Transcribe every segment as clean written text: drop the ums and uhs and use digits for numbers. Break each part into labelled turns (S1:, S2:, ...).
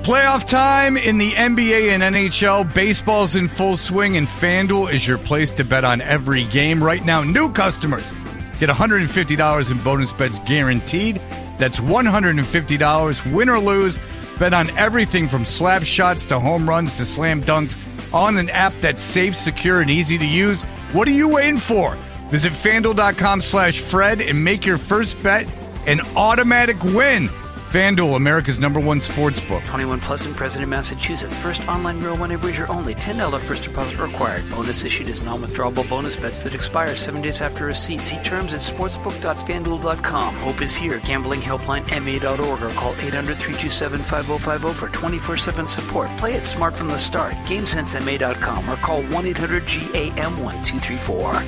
S1: Playoff time in the NBA and NHL. Baseball's in full swing, and FanDuel is your place to bet on every game. Right now, new customers get $150 in bonus bets guaranteed. That's $150, win or lose. Bet on everything from slap shots to home runs to slam dunks on an app that's safe, secure, and easy to use. What are you waiting for? Visit FanDuel.com/Fred and make your first bet an automatic win. FanDuel, America's #1 sportsbook.
S2: 21 plus in President, Massachusetts. First online real money wager only. $10 first deposit required. Bonus issued as non-withdrawable bonus bets that expire 7 days after receipt. See terms at sportsbook.fanduel.com. Hope is here. Gambling helpline MA.org or call 800-327-5050 for 24/7 support. Play it smart from the start. GameSenseMA.com or call 1-800-GAM-1234.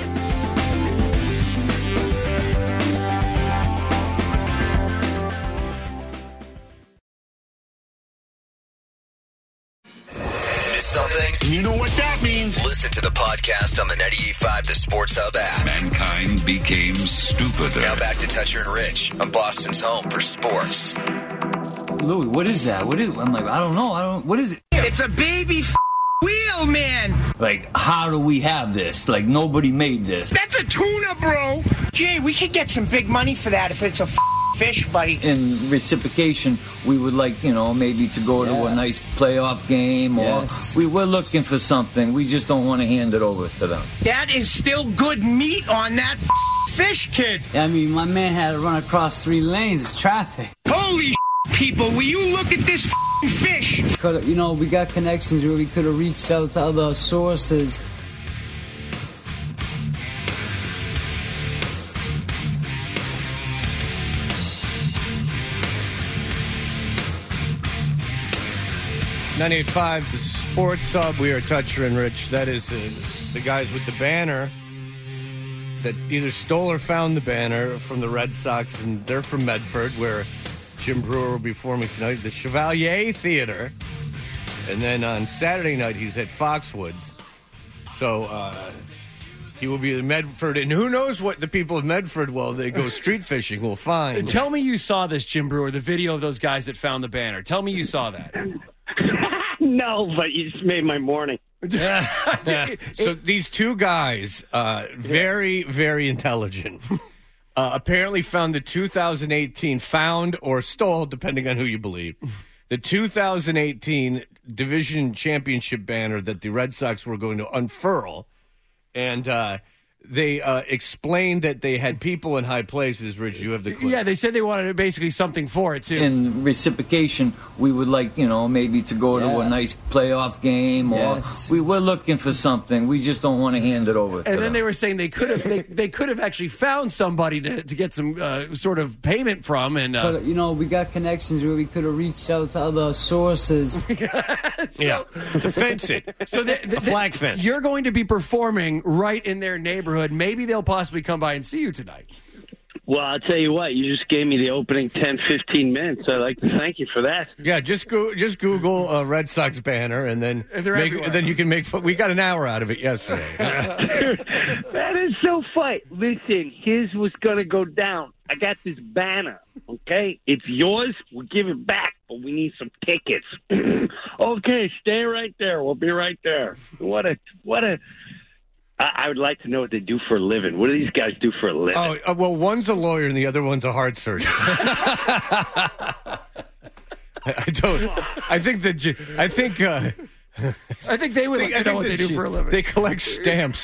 S3: Something?
S4: You know what that means.
S3: Listen to the podcast on the 98.5 The Sports Hub app.
S5: Mankind became stupider.
S3: Now back to Toucher and Rich on Boston's home for sports.
S6: Louis, what is that? What is? I'm like, I don't know. What is it?
S7: It's a baby wheel, man.
S6: Like, how do we have this? Like, nobody made this.
S7: That's a tuna, bro. Jay, we could get some big money for that if it's a fish bite.
S6: In reciprocation, we would like, maybe to go to a nice playoff game, or we're looking for something. We just don't want to hand it over to them.
S7: That is still good meat on that fish, kid.
S8: I mean, my man had to run across 3 lanes of traffic.
S7: Holy people, will you look at this fish?
S8: We got connections where we could have reached out to other sources.
S9: .98.5 The Sports Hub. We are Toucher and Rich. That is the guys with the banner that either stole or found the banner from the Red Sox, and they're from Medford, where Jim Brewer will be performing tonight, the Chevalier Theater. And then on Saturday night, he's at Foxwoods. So he will be in Medford. And who knows what the people of Medford, while they go street fishing, will find.
S10: Tell me you saw this, Jim Brewer, the video of those guys that found the banner. Tell me you saw that.
S11: No, but you just made my morning.
S9: So these two guys, very, very intelligent, apparently found the 2018, found or stole, depending on who you believe, the 2018 division championship banner that the Red Sox were going to unfurl. And they explained that they had people in high places. Rich, you have the clip.
S10: Yeah, they said they wanted basically something for it, too.
S6: In reciprocation, we would like, maybe to go to a nice playoff game, or we're looking for something. We just don't want to hand it over to them.
S10: And then they were saying they could have actually found somebody to get some sort of payment from. And
S8: we got connections where we could have reached out to other sources.
S9: To fence it.
S10: So
S9: a flag fence.
S10: You're going to be performing right in their neighborhood. Maybe they'll possibly come by and see you tonight.
S11: Well, I'll tell you what. You just gave me the opening 10, 15 minutes. I'd like to thank you for that.
S9: Yeah, just Google Red Sox banner, and then you can make. We got an hour out of it yesterday.
S11: That is so funny. Listen, here's what's going to go down. I got this banner, okay? It's yours. We'll give it back, but we need some tickets. Okay, stay right there. We'll be right there. What a... I would like to know what they do for a living. What do these guys do for a living?
S9: Oh, well, one's a lawyer and the other one's a heart surgeon. I think
S10: they would like to know what they do for a living.
S9: They collect stamps.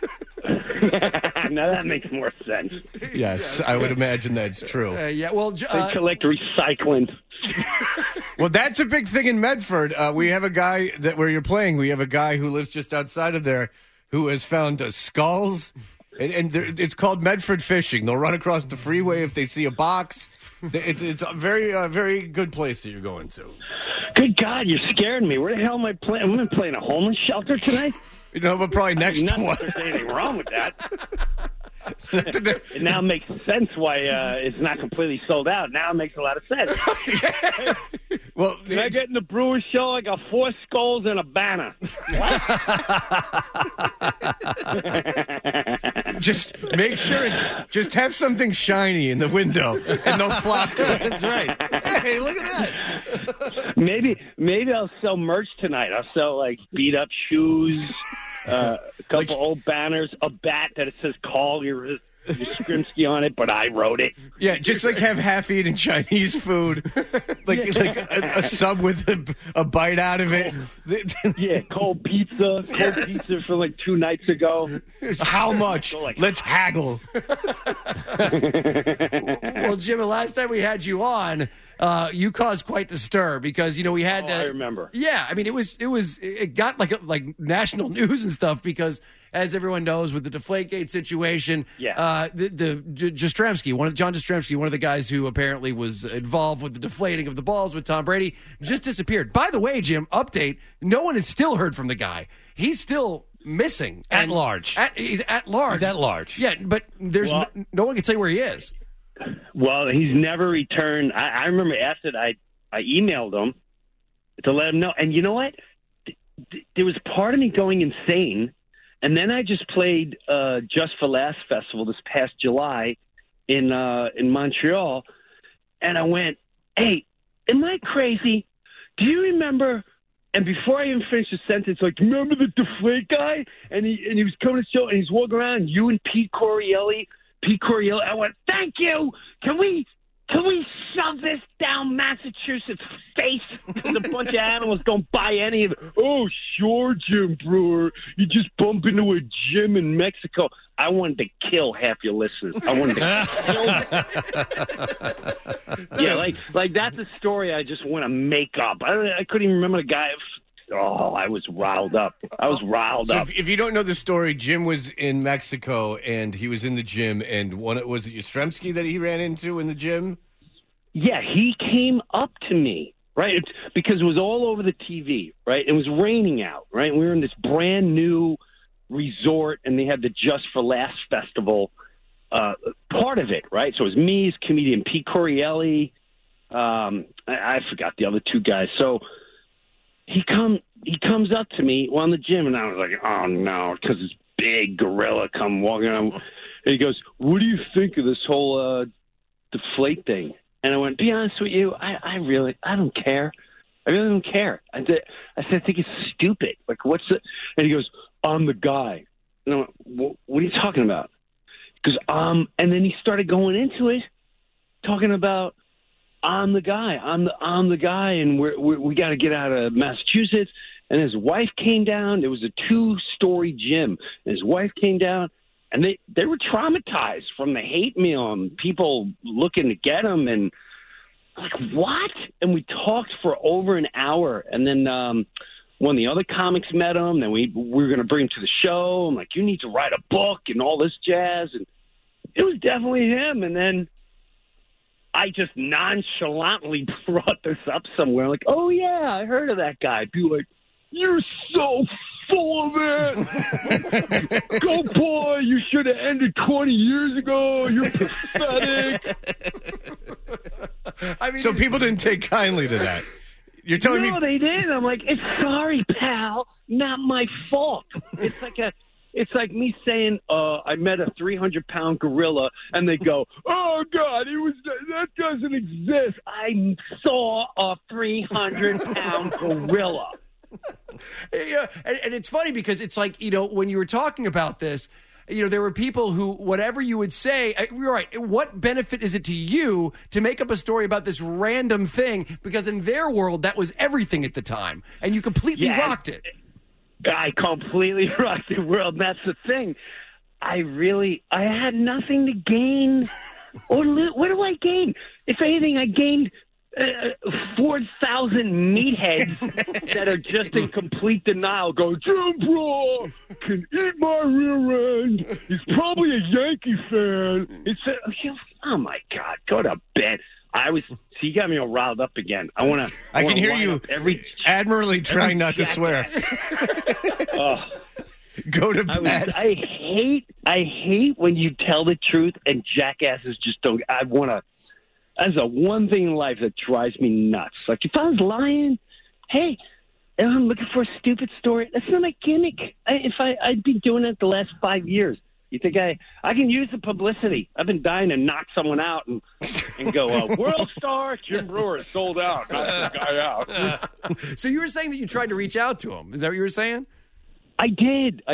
S11: Now that makes more sense.
S9: Yes, I would imagine that's true.
S11: They collect recycling.
S9: Well, that's a big thing in Medford. We have a guy where you're playing. We have a guy who lives just outside of there who has found skulls, and it's called Medford fishing. They'll run across the freeway if they see a box. It's a very, very good place that you're going to.
S11: Good God, you're scaring me. Where the hell am I playing? I'm going to play in a homeless shelter tonight?
S9: But probably next
S11: one.
S9: Not
S11: that there's anything wrong with that. It now makes sense why it's not completely sold out. Now it makes a lot of sense.
S9: Well,
S11: can I get in the Brewers show? I got 4 skulls and a banner.
S9: Just make sure just have something shiny in the window, and they'll flock to it.
S10: That's right. Hey, look at that.
S11: Maybe I'll sell merch tonight. I'll sell like beat up shoes, a couple old banners, a bat that it says "Call your Yastrzemski" on it, but I wrote it.
S9: Yeah, just like have half-eaten Chinese food, like a sub with a bite out of it.
S11: Yeah, cold pizza from like 2 nights ago.
S9: How much? Let's haggle.
S10: Well, Jim, the last time we had you on, you caused quite the stir because we had.
S11: I remember.
S10: Yeah, I mean it got like national news and stuff because, as everyone knows, with the Deflategate situation, the Jastrzemski, John Jastrzemski, one of the guys who apparently was involved with the deflating of the balls with Tom Brady, just disappeared. By the way, Jim, update: no one has still heard from the guy. He's still missing.
S9: At large.
S10: He's at large.
S9: He's at large.
S10: Yeah, but there's no one can tell you where he is.
S11: Well, he's never returned. I remember after that, I emailed him to let him know. And you know what? There was part of me going insane. And then I just played Just for Laughs Festival this past July in Montreal. And I went, hey, am I crazy? Do you remember? And before I even finished the sentence, like, remember the Deflate guy? And he was coming to the show, and he's walking around, you and Pete Corielli, I went, thank you. Can we shove this down Massachusetts' face? Because a bunch of animals don't buy any of it. Oh, sure, Jim Brewer. You just bump into a gym in Mexico. I wanted to kill half your listeners. I wanted to kill them. Yeah, like that's a story I just want to make up. I couldn't even remember the guy. Oh, I was riled up.
S9: So if you don't know the story, Jim was in Mexico, and he was in the gym, and was it Yastrzemski that he ran into in the gym?
S11: Yeah, he came up to me, right? Because it was all over the TV, right? It was raining out, right? And we were in this brand new resort, and they had the Just for Laughs Festival part of it, right? So it was me, his comedian Pete Corielli. I forgot the other two guys. So he comes up to me while in the gym, and I was like, oh, no, because this big gorilla come walking on. And he goes, what do you think of this whole Deflate thing? And I went, be honest with you, I don't care. I really don't care. I said, I think it's stupid. Like, what's it? And he goes, I'm the guy. And I went, what are you talking about? Because and then he started going into it, talking about, I'm the guy. I'm the guy, and we got to get out of Massachusetts. And his wife came down. It was a 2-story gym. And his wife came down, and they were traumatized from the hate mail and people looking to get him. And like, what? And we talked for over an hour. And then one of the other comics met him. Then we were going to bring him to the show. I'm like, you need to write a book and all this jazz. And it was definitely him. And then I just nonchalantly brought this up somewhere. Like, oh, yeah, I heard of that guy. People like, you're so full of it. Go, boy. You should have ended 20 years ago. You're pathetic.
S9: I mean, so people didn't take kindly to that. You're telling me?
S11: No, they didn't. I'm like, it's sorry, pal. Not my fault. It's like me saying, I met a 300-pound gorilla, and they go, oh, God, that doesn't exist. I saw a 300-pound gorilla.
S10: Yeah, and it's funny because it's like, when you were talking about this, there were people who, whatever you would say, you're right, what benefit is it to you to make up a story about this random thing? Because in their world, that was everything at the time, and you completely rocked it.
S11: I completely rocked the world. That's the thing. I had nothing to gain. What do I gain? If anything, I gained 4,000 meatheads that are just in complete denial. Go, Jim Brewer can eat my rear end. He's probably a Yankee fan. It's oh my God, go to bed. You got me all riled up again. I
S9: can hear you admirably trying not to swear. Go to bed.
S11: I hate when you tell the truth and jackasses just don't. That's the one thing in life that drives me nuts. Like, if I was lying, hey, and I'm looking for a stupid story, that's not my gimmick. I'd be doing it the last 5 years. You think I can use the publicity? I've been dying to knock someone out and go, World Star, Jim Brewer is sold out. Knock the guy out.
S10: So you were saying that you tried to reach out to him. Is that what you were saying?
S11: I did.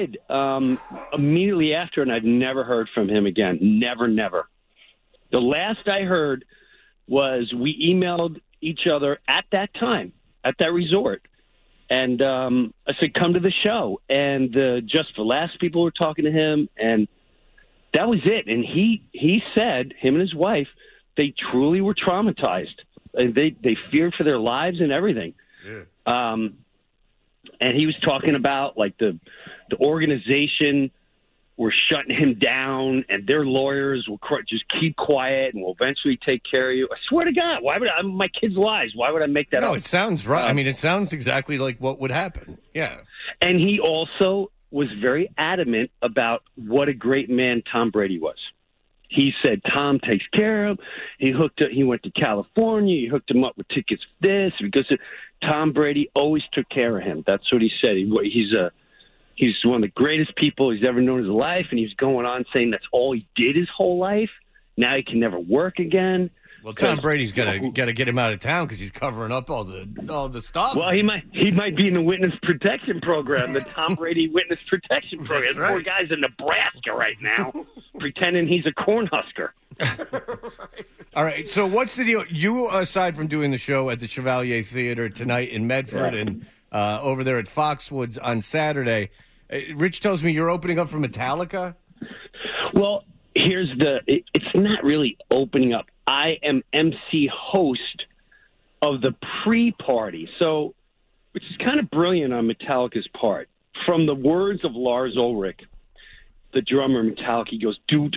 S11: Immediately after, and I've never heard from him again. Never. The last I heard was we emailed each other at that time, at that resort. And I said, come to the show. And Just for Laughs people were talking to him, and that was it. And he said, him and his wife, they truly were traumatized. They feared for their lives and everything. Yeah. And he was talking about, like, the organization were shutting him down, and their lawyers will just keep quiet and will eventually take care of you. I swear to God, why would my kids' lives? Why would I make that up?
S9: No, it sounds right. I mean, it sounds exactly like what would happen. Yeah.
S11: And he also was very adamant about what a great man Tom Brady was. He said Tom takes care of him. He went to California. He hooked him up with tickets for this because Tom Brady always took care of him. That's what he said. He's one of the greatest people he's ever known in his life, and he's going on saying that's all he did his whole life. Now he can never work again.
S9: Well, Tom Brady's got to get him out of town because he's covering up all the stuff.
S11: Well, he might be in the witness protection program, the Tom Brady witness protection program. Right. Poor guy's in Nebraska right now, pretending he's a Cornhusker.
S9: All right. So what's the deal? You, aside from doing the show at the Chevalier Theater tonight in Medford and over there at Foxwoods on Saturday, Rich tells me you're opening up for Metallica.
S11: Well, it's not really opening up. I am MC host of the pre-party, so which is kind of brilliant on Metallica's part. From the words of Lars Ulrich, the drummer of Metallica, he goes, dude,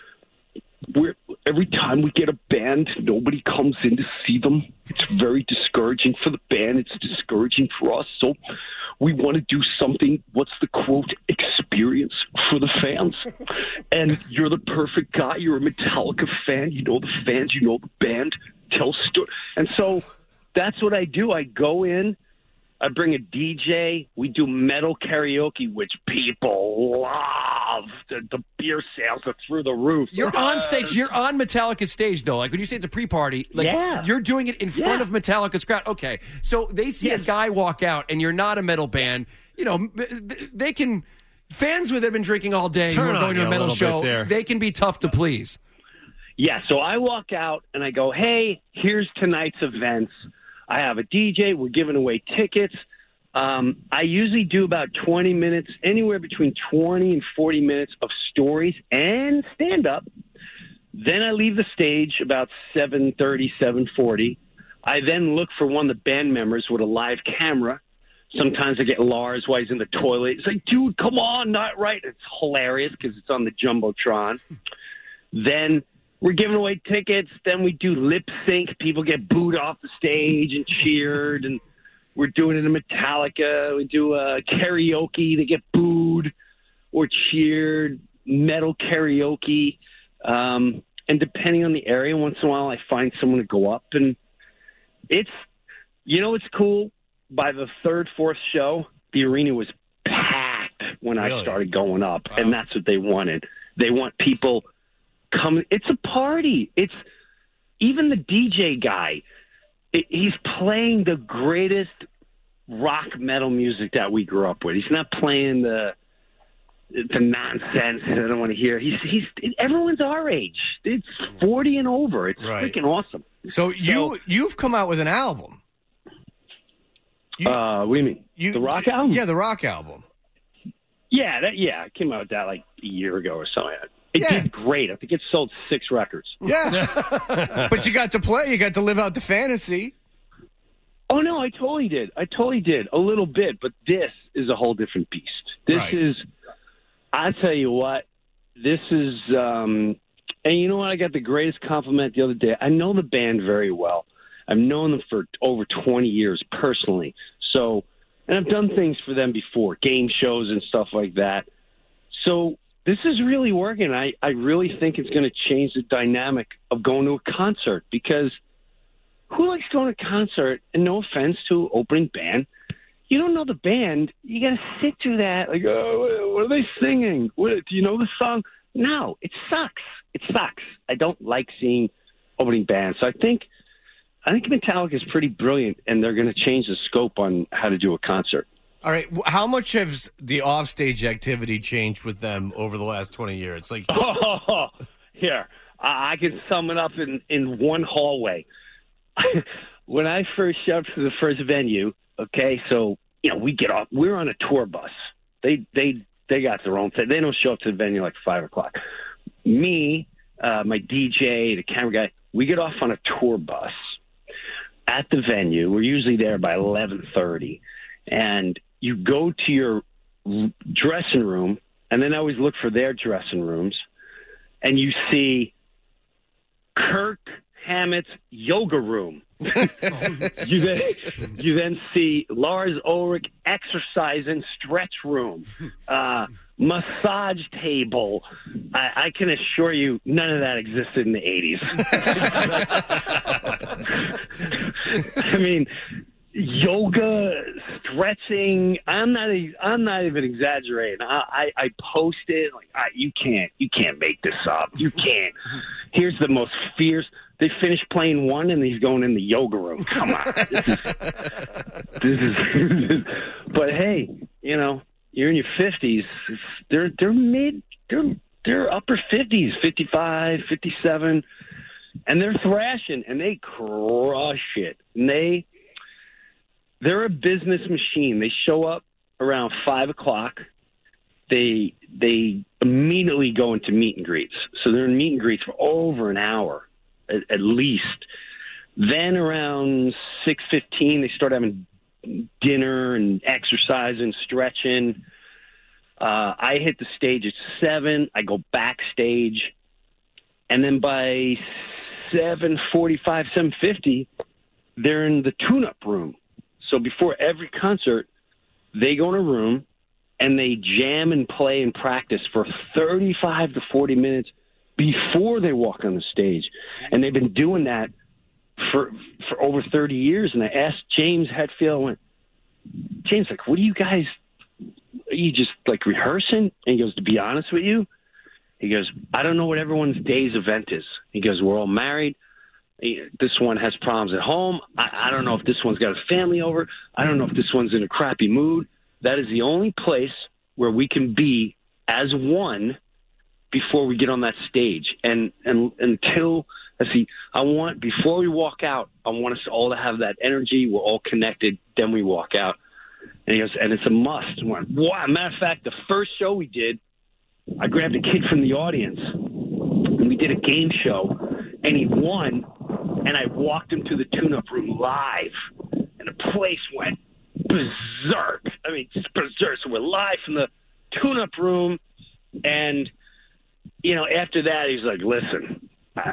S11: every time we get a band, nobody comes in to see them. It's very discouraging for the band. It's discouraging for us. So we want to do something, what's the quote, experience for the fans. And you're the perfect guy. You're a Metallica fan. You know the fans. You know the band. Tell story. And so that's what I do. I go in. I bring a DJ. We do metal karaoke, which people love. The beer sales are through the roof.
S10: You're on stage. You're on Metallica's stage, though. Like when you say it's a pre-party, like you're doing it in front of Metallica's crowd. Okay, so they see a guy walk out, and you're not a metal band. You know, they can fans that have been drinking all day who are going to a metal show. They can be tough to please.
S11: Yeah. So I walk out and I go, "Hey, here's tonight's events. I have a DJ. We're giving away tickets. I usually do about 20 minutes, anywhere between 20 and 40 minutes of stories and stand-up. Then I leave the stage about 7:30, 7:40. I then look for one of the band members with a live camera. Sometimes I get Lars while he's in the toilet. He's like, dude, come on, not right. It's hilarious because it's on the Jumbotron. Then we're giving away tickets. Then we do lip sync. People get booed off the stage and cheered. And we're doing it in Metallica. We do karaoke. They get booed or cheered. Metal karaoke. And depending on the area, once in a while I find someone to go up. And it's cool. By the third, fourth show, the arena was packed when I started going up. Wow. And that's what they wanted. They want people coming. It's a party. It's even the DJ guy. He's playing the greatest rock metal music that we grew up with. He's not playing the nonsense I don't want to hear. Everyone's our age. It's 40 and over. It's freaking awesome.
S9: So you've come out with an album.
S11: What do you mean? The rock album?
S9: Yeah, the rock album.
S11: Yeah, I came out with that like a year ago or something. It did great. I think it sold 6 records.
S9: Yeah. But you got to play. You got to live out the fantasy.
S11: Oh, no, I totally did. A little bit. But this is a whole different beast. This is, I tell you what, this is, and you know what? I got the greatest compliment the other day. I know the band very well. I've known them for over 20 years personally. So, and I've done things for them before, game shows and stuff like that. So this is really working. I really think it's going to change the dynamic of going to a concert, because who likes going to a concert? And no offense to opening band, you don't know the band, you got to sit through that. Like, oh, what are they singing? Do you know the song? No, it sucks. It sucks. I don't like seeing opening bands. So I think Metallica is pretty brilliant, and they're going to change the scope on how to do a concert.
S9: All right, how much has the offstage activity changed with them over the last 20 years? Like,
S11: here, I can sum it up in one hallway. When I first showed up to the first venue, okay, so we get off. We're on a tour bus. They got their own thing. They don't show up to the venue like 5:00. Me, my DJ, the camera guy, we get off on a tour bus at the venue. We're usually there by 11:30, and you go to your dressing room, and then I always look for their dressing rooms, and you see Kirk Hammett's yoga room. You then see Lars Ulrich exercising stretch room, massage table. I can assure you none of that existed in the 80s. I mean, yoga, stretching. I'm not even exaggerating. I post it like you can't make this up. You can't. Here's the most fierce. They finished playing one and he's going in the yoga room. Come on, this is. But hey, you're in your 50s. They're upper 50s, 55, 57, and they're thrashing and they crush it. And they're a business machine. They show up around 5:00. They immediately go into meet and greets. So they're in meet and greets for over an hour at least. Then around 6:15, they start having dinner and exercise and stretching. I hit the stage at 7. I go backstage. And then by 7:45, 7:50, they're in the tune-up room. So before every concert, they go in a room and they jam and play and practice for 35 to 40 minutes before they walk on the stage. And they've been doing that for over 30 years. And I asked James Hetfield, I went, James, like, what are you just like rehearsing? And he goes, to be honest with you, he goes, I don't know what everyone's day's event is. He goes, we're all married. This one has problems at home. I don't know if this one's got a family over. I don't know if this one's in a crappy mood. That is the only place where we can be as one before we get on that stage. And until, before we walk out, I want us all to have that energy. We're all connected. Then we walk out. And he goes, and it's a must. I went, wow. Matter of fact, the first show we did, I grabbed a kid from the audience and we did a game show and he won. And I walked him to the tune-up room live, and the place went berserk. I mean, just berserk. So we're live from the tune-up room, and, after that, he's like, listen,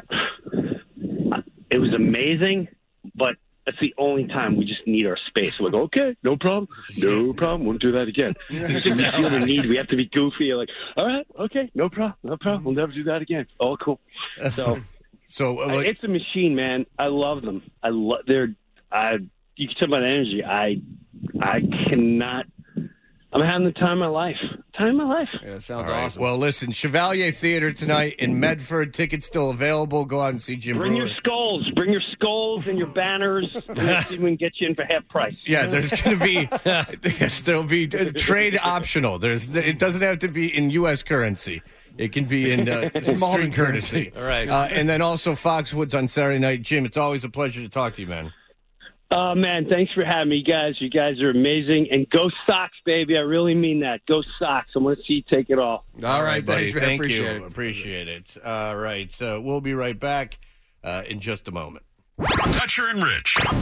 S11: it was amazing, but that's the only time we just need our space. So we go, okay, no problem, won't do that again. We feel the need. We have to be goofy. You're like, all right, okay, no problem, we'll never do that again. All cool. So it's a machine, man. I love them. You can tell by the energy. I cannot. I'm having the time of my life.
S10: Yeah, it sounds awesome.
S9: Well, listen, Chevalier Theater tonight in Medford. Tickets still available. Go out and see Jim
S11: Bring
S9: Brewer.
S11: Bring your skulls and your banners. Let's see if we can get you in for half price.
S9: Yeah, there's going to be there'll be trade optional. It doesn't have to be in U.S. currency. It can be in street currency.
S10: All right.
S9: And then also Foxwoods on Saturday night. Jim, it's always a pleasure to talk to you, man.
S11: Oh, man, thanks for having me, guys. You guys are amazing. And go Sox, baby. I really mean that. Go Sox. I want to see you take it all.
S10: All right, buddy.
S9: Thank
S10: you.
S9: Appreciate it. All right. We'll be right back in just a moment.
S5: Toucher and Rich.
S4: There's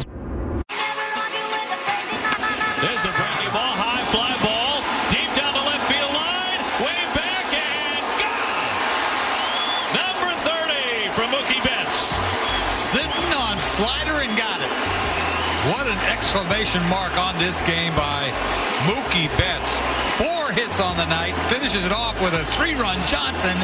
S4: the breaking ball. High fly ball. Deep down the left field line. Way back and gone. Number 30 from Mookie Betts.
S12: Sitting on slider and got it. What an exclamation mark on this game by Mookie Betts. 4 hits on the night. Finishes it off with a 3-run Johnson.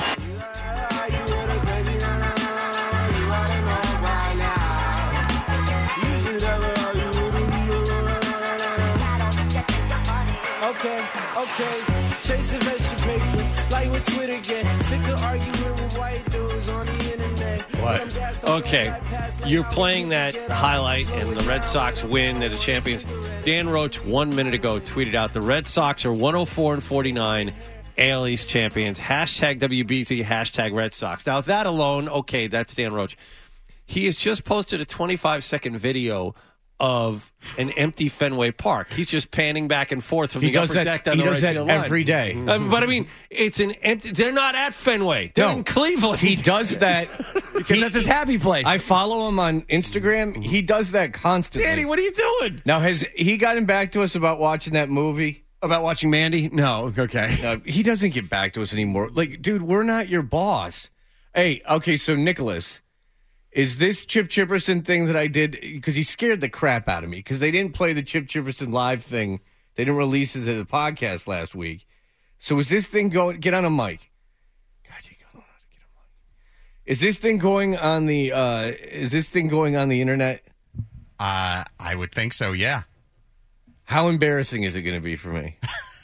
S13: Okay. Chasing extra paper, like with Twitter again. Sick of arguing with white dudes on the internet.
S14: What? Okay. You're playing that highlight and the Red Sox win at the Champions. Dan Roach 1 minute ago tweeted out the Red Sox are 104-49 AL East champions. Hashtag WBZ, hashtag Red Sox. Now that alone, okay, that's Dan Roach. He has just posted a 25-second video of an empty Fenway Park. He's just panning back and forth from the upper deck down the right field line.
S9: Every day.
S14: But I mean, it's an empty. They're not at Fenway. They're in Cleveland.
S9: He does that
S10: because that's his happy place.
S9: I follow him on Instagram. He does that constantly.
S14: Danny, what are you doing?
S9: Now, has he gotten back to us about watching that movie?
S10: About watching Mandy? No. Okay.
S9: He doesn't get back to us anymore. Like, dude, we're not your boss. Hey, okay, so Nicholas. Is this Chip Chipperson thing that I did, because he scared the crap out of me, because they didn't play the Chip Chipperson live thing. They didn't release it as a podcast last week. So is this thing going, get on a mic. God, you don't know how to get a mic. Is this thing going on the internet?
S15: I would think so, yeah.
S9: How embarrassing is it going to be for me?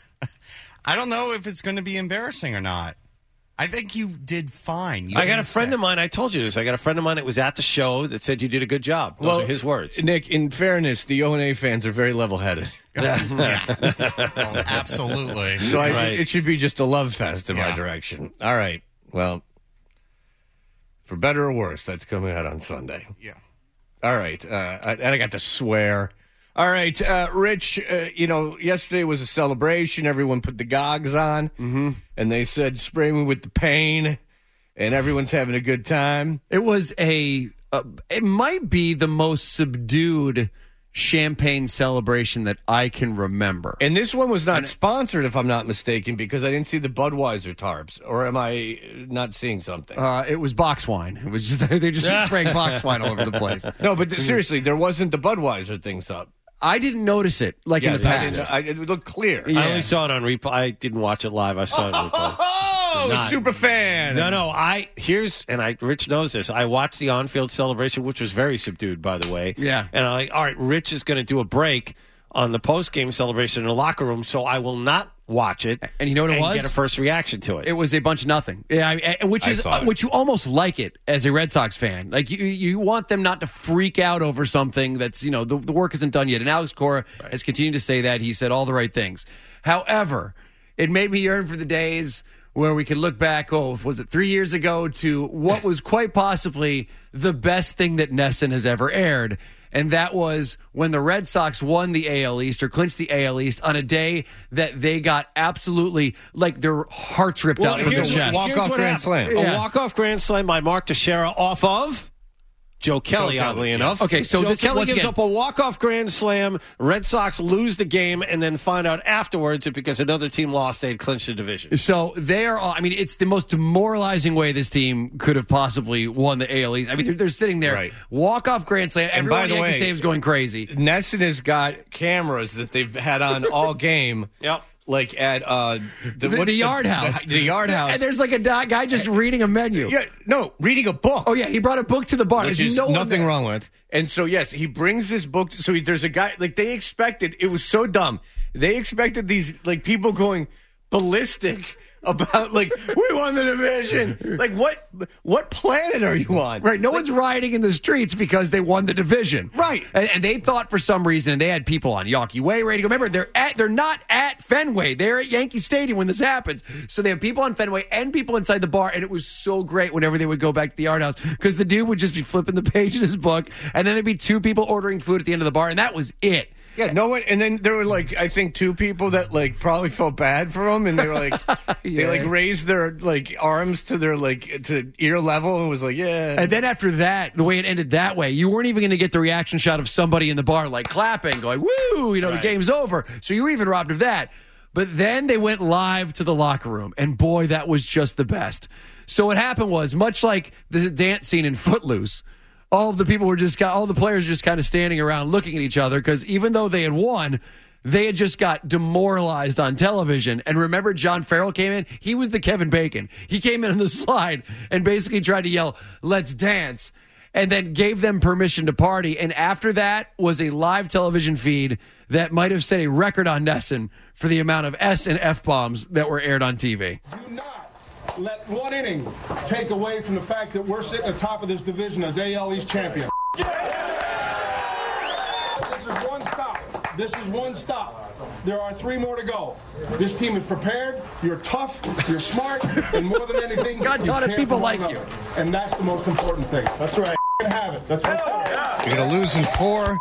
S15: I don't know if it's going to be embarrassing or not. I think you did fine.
S14: I got a friend of mine. I told you this. I got a friend of mine that was at the show that said you did a good job. Those are his words.
S9: Nick, in fairness, the O&A fans are very level-headed.
S15: Oh, absolutely.
S9: So it should be just a love fest in my direction. All right. Well, for better or worse, that's coming out on Sunday.
S15: Yeah.
S9: All right. And I got to swear. All right, Rich, yesterday was a celebration. Everyone put the gogs on, and they said, spray me with the pain, and everyone's having a good time.
S10: It was it might be the most subdued champagne celebration that I can remember.
S9: And this one was not sponsored, if I'm not mistaken, because I didn't see the Budweiser tarps. Or am I not seeing something?
S10: It was box wine. It was just they just spraying box wine all over the place.
S9: No, but seriously, there wasn't the Budweiser things up.
S10: I didn't notice it in the past.
S9: It looked clear.
S14: Yeah. I only saw it on replay. I didn't watch it live. I saw it on replay.
S9: Oh, super fan.
S14: No. Rich knows this. I watched the on-field celebration, which was very subdued, by the way.
S10: Yeah.
S14: And I'm like, all right, Rich is going to do a break on the post-game celebration in the locker room, so I will not watch it.
S10: And you know what it was?
S14: Get a first reaction to it.
S10: It was a bunch of nothing. Yeah, which you almost like it as a Red Sox fan. Like you want them not to freak out over something that's the work isn't done yet. And Alex Cora has continued to say that. He said all the right things. However, it made me yearn for the days where we could look back, was it 3 years ago, to what was quite possibly the best thing that NESN has ever aired. And that was when the Red Sox won the AL East or clinched the AL East on a day that they got absolutely, like, their hearts ripped out from their chest.
S9: Walk-off grand slam.
S14: A walk-off grand slam by Mark Teixeira off of Joe Kelly, oddly enough.
S10: Okay, so
S14: Joe Kelly gives up a walk-off grand slam. Red Sox lose the game and then find out afterwards that because another team lost, they'd clinched the division.
S10: So they are, it's the most demoralizing way this team could have possibly won the AL East. They're sitting there, walk-off grand slam. Everyone at Yankee Stadium's going crazy.
S9: NESN has got cameras that they've had on all game.
S14: Yep.
S9: Like at
S10: the Yard House.
S9: The Yard House.
S10: And there's like a guy just reading a menu.
S9: Yeah, no, reading a book.
S10: Oh, yeah, he brought a book to the bar.
S9: Which
S10: There's
S9: is nothing wrong with. And so, yes, he brings this book. So there's a guy, like they expected, it was so dumb. They expected these like people going ballistic about like, we won the division. Like what planet are you on?
S10: Right. No one's rioting in the streets because they won the division.
S9: Right.
S10: And they thought for some reason, and they had people on Yawkey Way ready to go. Remember, they're not at Fenway. They're at Yankee Stadium when this happens. So they have people on Fenway and people inside the bar, and it was so great whenever they would go back to the Yard House because the dude would just be flipping the page in his book, and then there'd be two people ordering food at the end of the bar, and that was it.
S9: Yeah, no one, and then there were like I think two people that like probably felt bad for him, and they were like they like raised their like arms to their like to ear level and was like, yeah.
S10: And then after that, the way it ended that way, you weren't even going to get the reaction shot of somebody in the bar like clapping, going, "Woo!" The game's over. So you were even robbed of that. But then they went live to the locker room, and boy, that was just the best. So what happened was, much like the dance scene in Footloose. All the players just kind of standing around looking at each other because even though they had won, they had just got demoralized on television. And remember, John Farrell came in. He was the Kevin Bacon. He came in on the slide and basically tried to yell, "Let's dance." and then gave them permission to party. And after that was a live television feed that might have set a record on Nesson for the amount of S and F bombs that were aired on TV.
S16: Do not let one inning take away from the fact that we're sitting atop of this division as AL East champion. This is one stop. This is one stop. There are 3 more to go. This team is prepared. You're tough. You're smart. And more than anything,
S10: God taught it, people like you.
S16: And that's the most important thing. That's right. Have it. That's right.
S9: You're going to lose in 4.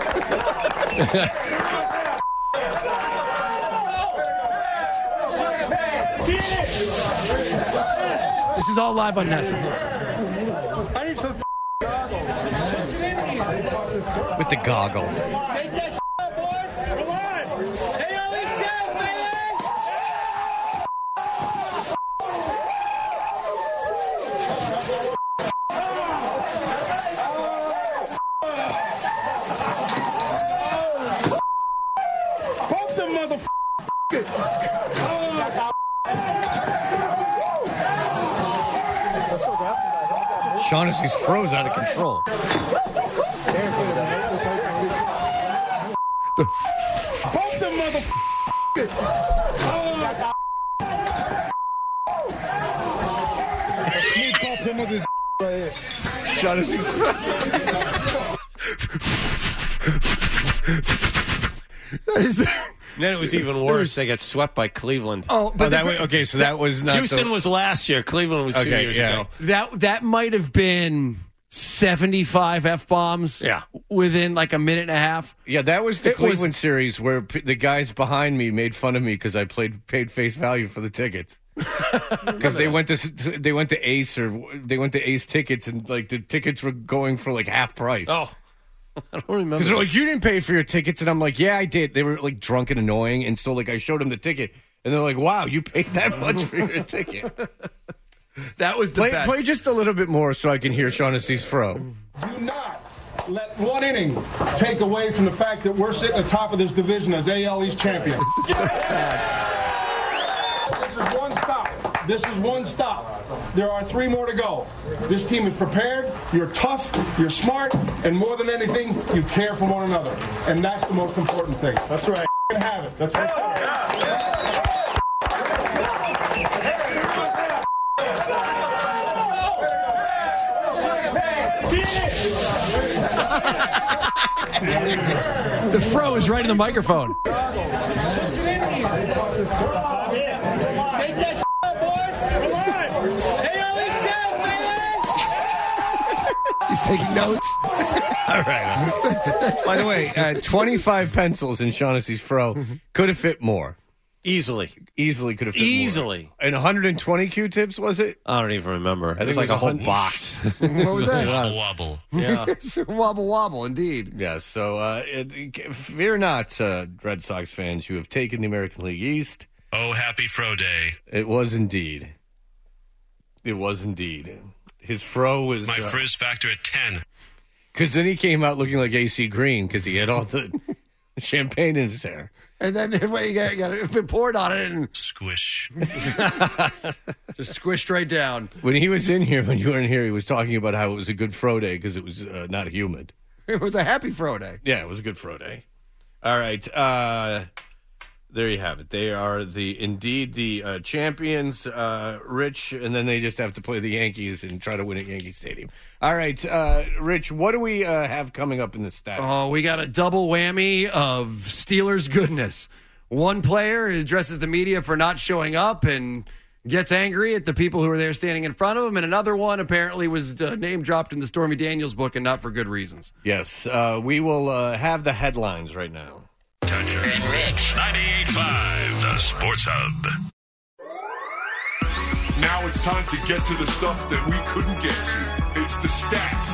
S10: This is all live on Nesson.
S16: I need some goggles.
S9: With the goggles.
S16: Shake that up, boys. Come on. Hey, all these guys, baby. Pump them motherfuckers.
S9: Shaughnessy's froze out of control.
S16: Pump them motherfuckers. Me pump some of this right here.
S9: Shaughnessy.
S14: Then it was even worse. They got swept by Cleveland.
S10: Oh, but
S9: that was, okay, so that was not
S14: Houston was last year. Cleveland was 2 years ago.
S10: That might have been 75 F-bombs within like a minute and a half.
S9: Yeah, that was the Cleveland series where the guys behind me made fun of me because I paid face value for the tickets. Because they went to Ace tickets, and like the tickets were going for like half price.
S14: Oh, I don't remember.
S9: Because they're like, you didn't pay for your tickets, and I'm like, yeah, I did. They were like drunk and annoying, and so like I showed them the ticket, and they're like, wow, you paid that much for your ticket.
S10: That was the best.
S9: Play just a little bit more so I can hear Shaughnessy's fro.
S16: Do not let one inning take away from the fact that we're sitting atop of this division as AL East champion.
S10: This is so sad.
S16: This is one stop. This is one stop. There are 3 more to go. This team is prepared. You're tough. You're smart. And more than anything, you care for one another. And that's the most important thing. That's right. Have it. That's right.
S10: The fro is right in the microphone. He's taking notes.
S9: All right. By the way, 25 pencils in Shaughnessy's fro could have fit more.
S14: Easily
S9: could have fit more. And 120 Q-tips, was it?
S14: I don't even remember.
S9: I
S14: it was
S9: think
S14: like a whole box.
S10: What was that?
S5: Wobble wobble.
S14: Yeah.
S10: Wobble wobble, indeed.
S9: Yeah, so fear not, Red Sox fans. You have taken the American League East.
S5: Oh, happy Fro Day.
S9: It was indeed. His fro was...
S5: My frizz factor at 10.
S9: Because then he came out looking like AC Green because he had all the champagne in his hair.
S10: And then you got it poured on it and...
S5: Squish.
S10: Just squished right down.
S9: When he was in here, when you weren't here, he was talking about how it was a good fro day because it was not humid.
S10: It was a happy fro day.
S9: Yeah, it was a good fro day. All right. There you have it. They are indeed the champions, Rich, and then they just have to play the Yankees and try to win at Yankee Stadium. All right, Rich, what do we have coming up in the stat?
S10: Oh, we got a double whammy of Steelers goodness. One player addresses the media for not showing up and gets angry at the people who are there standing in front of him, and another one apparently was name dropped in the Stormy Daniels book and not for good reasons.
S9: Yes, we will have the headlines right now.
S5: Toucher and Rich. 98.5, the Sports Hub.
S17: Now it's time to get to the stuff that we couldn't get to. It's the stack.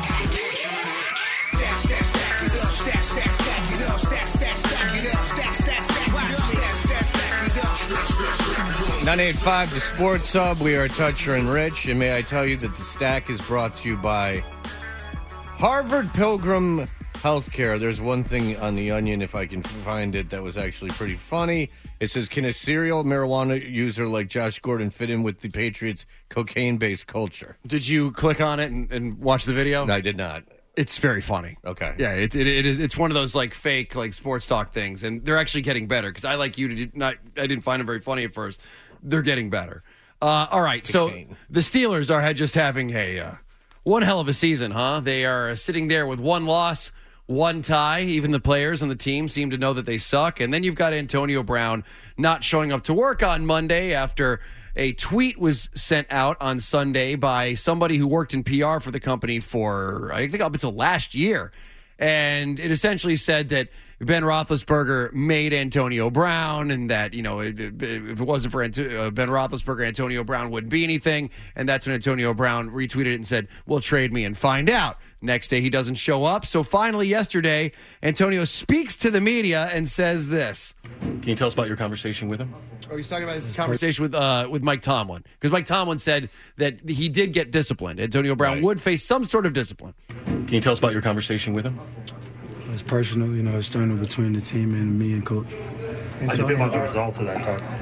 S9: 98.5, the Sports Hub. We are Toucher and Rich, and may I tell you that the stack is brought to you by Harvard Pilgrim healthcare, there's one thing on The Onion, if I can find it, that was actually pretty funny. It says, can a serial marijuana user like Josh Gordon fit in with the Patriots' cocaine-based culture?
S10: Did you click on it and watch the video?
S9: No, I did not.
S10: It's very funny.
S9: Okay.
S10: Yeah, it is. It's one of those like fake like sports talk things, and they're actually getting better because I like you I didn't find them very funny at first. They're getting better. All right, cocaine. So the Steelers are just having a one hell of a season, huh? They are sitting there with one loss, one tie. Even the players on the team seem to know that they suck. And then you've got Antonio Brown not showing up to work on Monday after a tweet was sent out on Sunday by somebody who worked in PR for the company for, I think, up until last year. And it essentially said that Ben Roethlisberger made Antonio Brown, and that, you know, if it wasn't for Ben Roethlisberger, Antonio Brown wouldn't be anything. And that's when Antonio Brown retweeted it and said, well, trade me and find out. Next day, he doesn't show up. So finally, yesterday, Antonio speaks to the media and says this.
S18: Can you tell us about your conversation with him?
S10: Oh, he's talking about his conversation with Mike Tomlin. Because Mike Tomlin said that he did get disciplined. Antonio Brown would face some sort of discipline.
S18: Can you tell us about your conversation with him?
S19: It's personal, you know, it's turning between the team and me and coach.
S20: How do you feel about the results of that talk?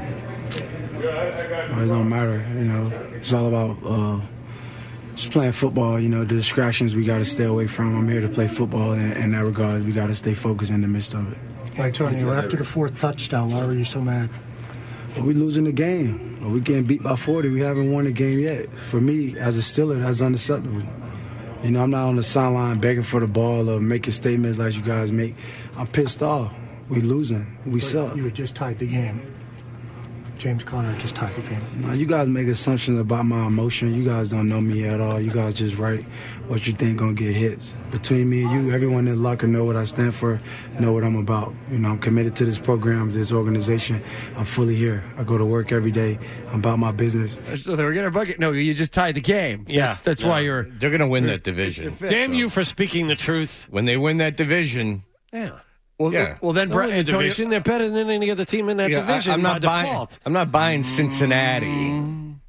S19: Well, it don't matter, you know. It's all about just playing football, you know, the distractions we got to stay away from. I'm here to play football, and in that regard, we got to stay focused in the midst of it.
S20: Antonio, after the fourth touchdown, why were you so mad?
S19: Well, we losing the game. Well, we getting beat by 40. We haven't won the game yet. For me, as a Steeler, that's unacceptable. You know, I'm not on the sideline begging for the ball or making statements like you guys make. I'm pissed off. We losing. We suck.
S20: You had just tied the game. James Conner just tied the game.
S19: Now, you guys make assumptions about my emotion. You guys don't know me at all. You guys just write what you think gonna get hits. Between me and you, everyone in the locker know what I stand for, know what I'm about. You know, I'm committed to this program, this organization. I'm fully here. I go to work every day. I'm about my business.
S10: So they were getting a bucket. No, you just tied the game.
S14: Yeah,
S10: that's why you're.
S9: They're gonna win that division.
S14: Damn you for speaking the truth.
S9: When they win that division,
S10: Well, then
S14: Antonio, division, they're better than any other team in that division.
S9: I'm not
S14: by
S9: buying.
S14: default.
S9: I'm not buying Cincinnati.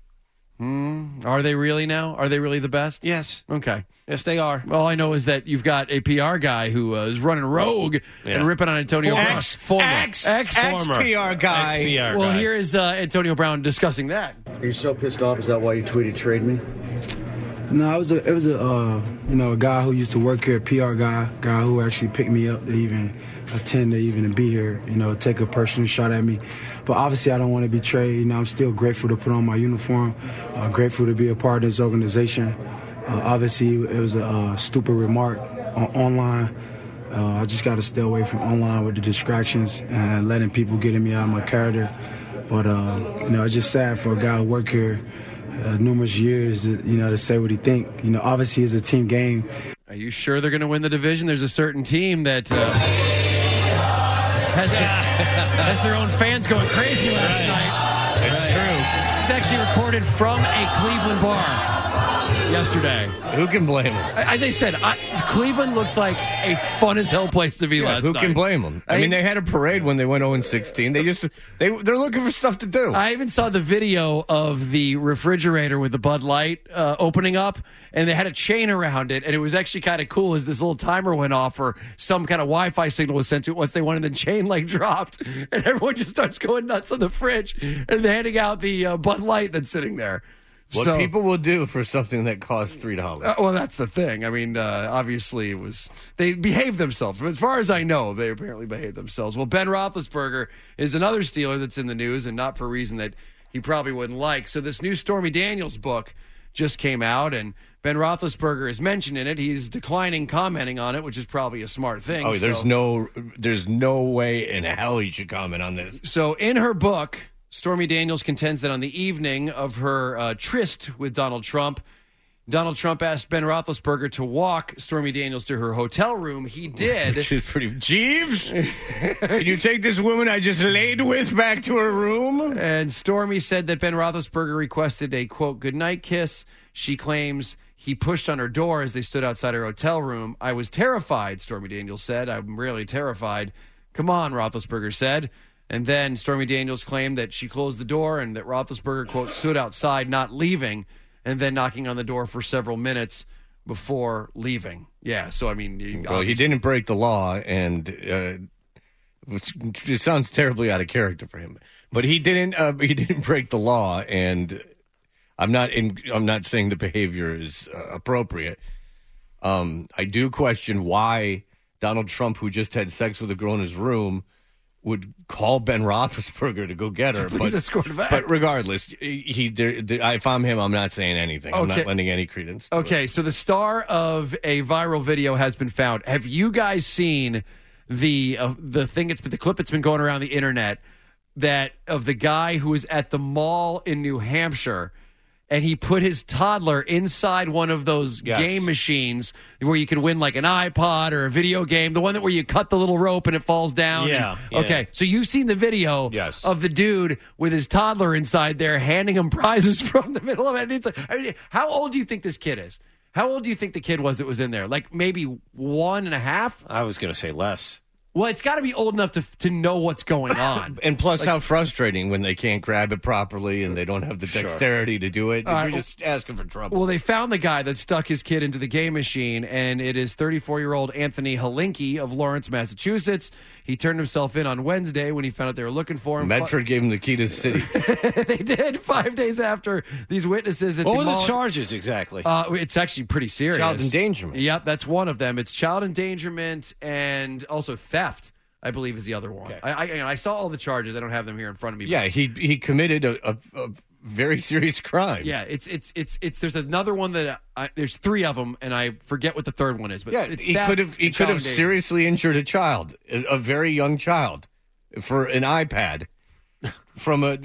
S10: Are they really now? Are they really the best?
S14: Yes.
S10: Okay.
S14: Yes, they are.
S10: All I know is that you've got a PR guy who is running rogue and ripping on Antonio Brown.
S9: Ex-PR guy.
S14: Ex-PR
S10: well,
S14: guy.
S10: here is Antonio Brown discussing that.
S19: Are you so pissed off? Is that why you tweeted trade me? No, it was a guy who used to work here, a PR guy who actually picked me up to even attend to even be here, you know, take a personal shot at me. But obviously I don't want to be traded. You know, I'm still grateful to put on my uniform, grateful to be a part of this organization. Obviously it was a stupid remark online. I just got to stay away from online with the distractions and letting people get in me out of my character. But, you know, it's just sad for a guy who worked here numerous years, to say what he think. You know, obviously it's a team game.
S10: Are you sure they're going to win the division? There's a certain team that has their own fans going crazy last night.
S9: It's true.
S10: It's actually recorded from a Cleveland bar yesterday.
S9: Who can blame them?
S10: As I said, Cleveland looked like a fun as hell place to be last night.
S9: Who can blame them? I mean, they had a parade when they went 0-16. They're looking for stuff to do.
S10: I even saw the video of the refrigerator with the Bud Light opening up, and they had a chain around it, and it was actually kind of cool as this little timer went off or some kind of Wi-Fi signal was sent to it once they went, and the chain like dropped, and everyone just starts going nuts on the fridge, and they're handing out the Bud Light that's sitting there.
S9: What people will do for something that costs $3.
S10: Well, that's the thing. I mean, obviously, they behaved themselves. As far as I know, they apparently behaved themselves. Well, Ben Roethlisberger is another Steeler that's in the news, and not for a reason that he probably wouldn't like. So this new Stormy Daniels book just came out, and Ben Roethlisberger is mentioned in it. He's declining commenting on it, which is probably a smart thing.
S9: Oh, there's no way in hell he should comment on this.
S10: So in her book, Stormy Daniels contends that on the evening of her tryst with Donald Trump asked Ben Roethlisberger to walk Stormy Daniels to her hotel room. He did.
S9: Which is pretty... Jeeves, can you take this woman I just laid with back to her room?
S10: And Stormy said that Ben Roethlisberger requested a, quote, goodnight kiss. She claims he pushed on her door as they stood outside her hotel room. I was terrified, Stormy Daniels said. I'm really terrified. Come on, Roethlisberger said. And then Stormy Daniels claimed that she closed the door and that Roethlisberger, quote, stood outside, not leaving, and then knocking on the door for several minutes before leaving. Yeah, so I mean,
S9: well, he didn't break the law, and it sounds terribly out of character for him. But he didn't. He didn't break the law, and I'm not saying the behavior is appropriate. I do question why Donald Trump, who just had sex with a girl in his room, would call Ben Roethlisberger to go get her.
S10: Please escort her back.
S9: But regardless, if I'm him, I'm not saying anything. I'm not lending any credence to it.
S10: So the star of a viral video has been found. Have you guys seen the thing? The clip that's been going around the internet that of the guy who was at the mall in New Hampshire. And he put his toddler inside one of those game machines where you could win like an iPod or a video game, the one where you cut the little rope and it falls down.
S14: Yeah.
S10: Okay, so you've seen the video of the dude with his toddler inside there handing him prizes from the middle of it. And it's like, I mean, how old do you think this kid is? How old do you think the kid was that was in there? Like maybe 1.5?
S14: I was going to say less.
S10: Well, it's got to be old enough to know what's going on.
S9: And plus, how frustrating when they can't grab it properly and they don't have the dexterity to do it. You're just asking for trouble.
S10: Well, they found the guy that stuck his kid into the game machine, and it is 34-year-old Anthony Halinke of Lawrence, Massachusetts. He turned himself in on Wednesday when he found out they were looking for him.
S9: Medford gave him the key to the city.
S10: They did 5 days after these witnesses.
S14: What were the charges exactly?
S10: It's actually pretty serious.
S9: Child endangerment.
S10: Yep, that's one of them. It's child endangerment and also theft, I believe, is the other one. Okay. I saw all the charges. I don't have them here in front of me.
S9: Yeah, he committed a very serious crime.
S10: Yeah, it's there's another one that there's 3 of them, and I forget what the third one is. But
S9: yeah,
S10: it's
S9: he could have seriously injured a child, a very young child, for an iPad from
S10: or an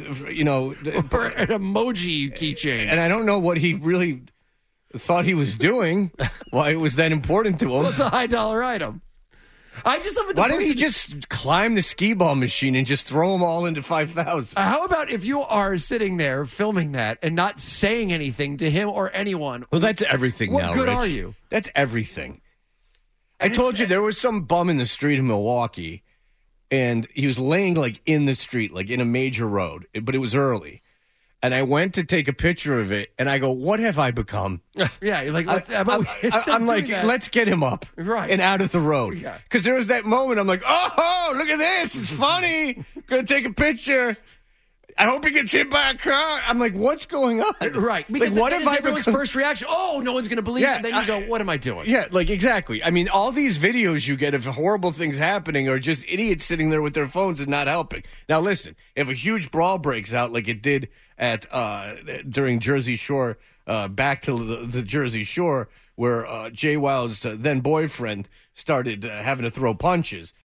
S10: emoji keychain.
S9: And I don't know what he really thought he was doing, why it was that important to him.
S10: Well, it's a $high item. I just love it.
S9: Why didn't he just climb the skee ball machine and just throw them all into 5,000?
S10: How about if you are sitting there filming that and not saying anything to him or anyone?
S9: Well, that's everything now,
S10: What good
S9: Rich.
S10: are you?
S9: That's everything. I told you there was some bum in the street in Milwaukee, and he was laying like in the street, like in a major road, but it was early. And I went to take a picture of it, and I go, what have I become?
S10: Yeah, you're like,
S9: I'm like, let's get him up and out of the road. Because there was that moment, I'm like, oh, look at this. It's funny. Going to take a picture. I hope he gets hit by a car. I'm like, what's going on?
S10: Right. Because what if everyone's first reaction? Oh, no one's going to believe it. And then you go, what am I doing?
S9: Yeah, like exactly. I mean, all these videos you get of horrible things happening are just idiots sitting there with their phones and not helping. Now, listen, if a huge brawl breaks out like it did at during Jersey Shore, back to the Jersey Shore, where Jay Wilde's then boyfriend started having to throw punches.